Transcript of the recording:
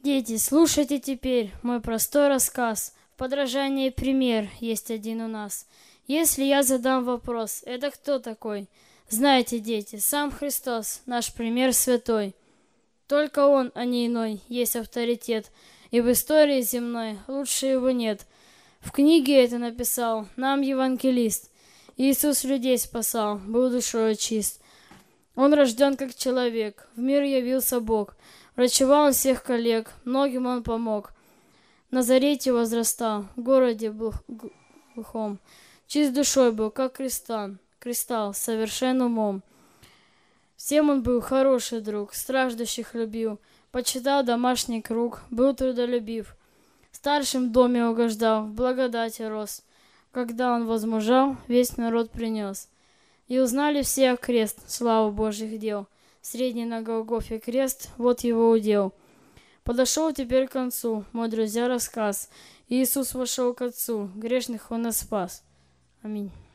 Дети, слушайте теперь мой простой рассказ. В подражании пример есть один у нас. Если я задам вопрос, это кто такой? Знаете, дети, сам Христос, наш пример святой. Только Он, а не иной, есть авторитет, и в истории земной лучше его нет. В книге это написал нам евангелист. Иисус людей спасал, был душою чист. Он рожден как человек, в мир явился Бог. Врачевал он всех коллег, многим он помог. В Назарете возрастал, в городе глухом. Чист душой был, как кристалл, совершен умом. Всем он был хороший друг, страждущих любил, почитал домашний круг, был трудолюбив. Старшим в доме угождал, в благодати рос. Когда он возмужал, весь народ принес. И узнали все окрест, славу Божьих дел. Средний на Голгофе крест, вот его удел. Подошел теперь к концу, мой друзья, рассказ. Иисус вошел к Отцу, грешных он нас спас. Аминь.